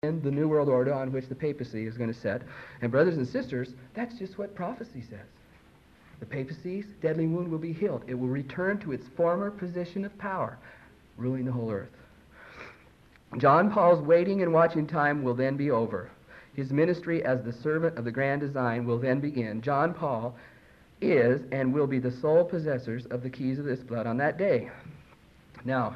in the New World Order on which the papacy is going to set. And brothers and sisters, that's just what prophecy says. The papacy's deadly wound will be healed. It will return to its former position of power, ruling the whole earth. John Paul's waiting and watching time will then be over. His ministry as the servant of the grand design will then begin. John Paul is and will be the sole possessors of the keys of this blood on that day. Now,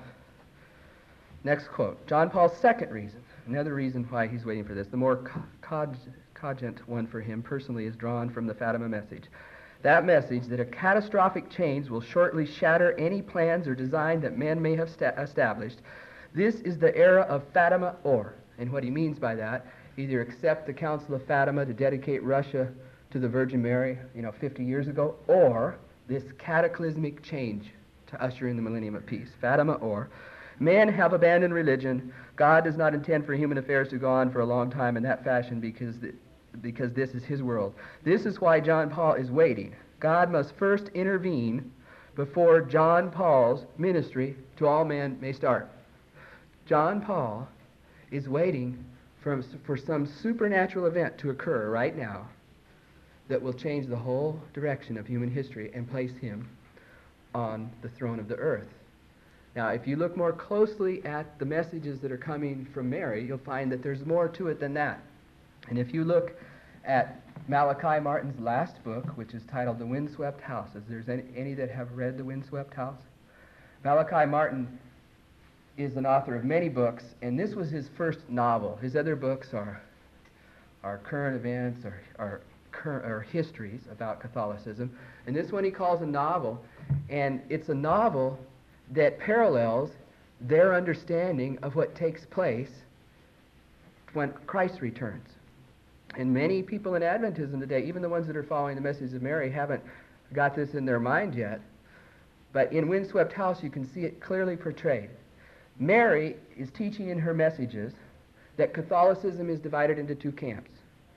next quote. John Paul's second reason, another reason why he's waiting for this, the more cogent one for him personally, is drawn from the Fatima message. That message that a catastrophic change will shortly shatter any plans or design that men may have established. This is the era of Fatima or, and what he means by that, either accept the Council of Fatima to dedicate Russia to the Virgin Mary, 50 years ago, or this cataclysmic change to usher in the millennium of peace. Fatima or. Men have abandoned religion. God does not intend for human affairs to go on for a long time in that fashion because this is his world. This is why John Paul is waiting. God must first intervene before John Paul's ministry to all men may start. John Paul is waiting for some supernatural event to occur right now that will change the whole direction of human history and place him on the throne of the earth. Now, if you look more closely at the messages that are coming from Mary, you'll find that there's more to it than that. And if you look at Malachi Martin's last book, which is titled The Windswept House, is there any that have read The Windswept House? Malachi Martin is an author of many books, and this was his first novel. His other books are current events or histories about Catholicism. And this one he calls a novel, and it's a novel that parallels their understanding of what takes place when Christ returns. And many people in Adventism today, even the ones that are following the message of Mary, haven't got this in their mind yet. But in Windswept House, you can see it clearly portrayed. Mary is teaching in her messages that Catholicism is divided into two camps.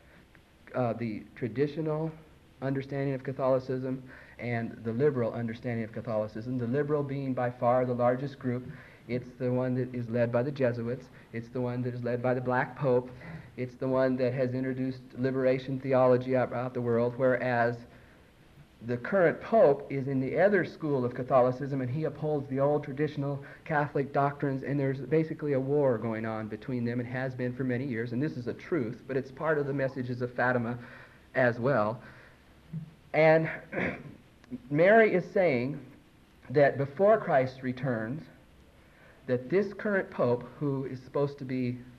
The traditional understanding of Catholicism and the liberal understanding of Catholicism. The liberal being by far the largest group. It's the one that is led by the Jesuits. It's the one that is led by the Black Pope. It's the one that has introduced liberation theology out the world, whereas the current Pope is in the other school of Catholicism, and he upholds the old traditional Catholic doctrines, and there's basically a war going on between them, and has been for many years, and this is a truth, but it's part of the messages of Fatima as well. And Mary is saying that before Christ returns, that this current Pope, who is supposed to be